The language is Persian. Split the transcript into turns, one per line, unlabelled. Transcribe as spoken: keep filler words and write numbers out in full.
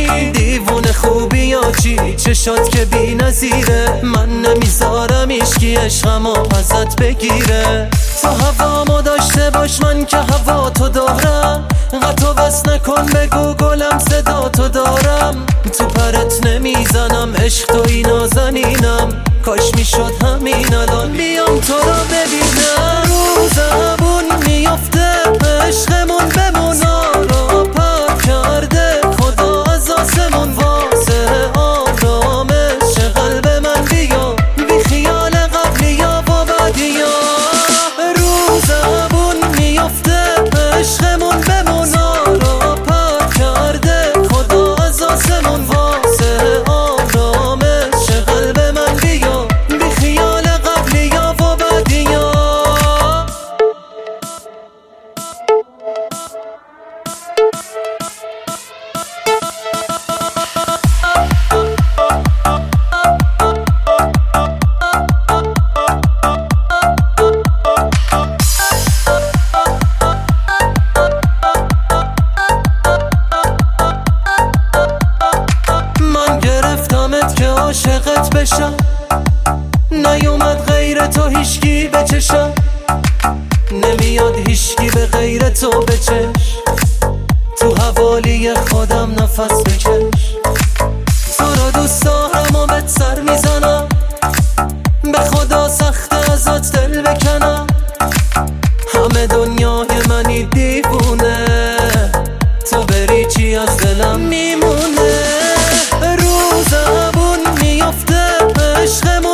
میکنی؟ دیوونه خوبی یا چی؟ چشات که بی نظیره، من نمیذارم ایشکی عشقمو ازت بگیره. تو هوامو داشته باش من که هوا تو دارم، قطع و بس نکن بگو گلم صدا تو دارم. تو پرت نمیزنم عشق توی نازنینم، کاش میشد همین الان بیام تو رو ببینم. رو زبون میفته عشقمون بمونا رو پر کرده خدا از آسمون واسه آرامش قلب من بیا، بی خیال قبلیا و بعدیا. رو زبون میفته عشقمون بمونا رو پر کرده خدا از آسمون واسه آرامش قلب من بیا، بی خیال قبلیا و بعدیا. که عاشقت بشم، نیومد غیر تو هیشکی به چشم، نمیاد هیشکی به غیر تو به چش. تو حوالی خودم نفس بکش، تو رو دوست دارم و بهت سر میزنم، به خدا سخت ازت دل بکنم. همه دنیای منی دیوونه، تو بری چی از دلم میمونه. رو زبون میفته عشقمون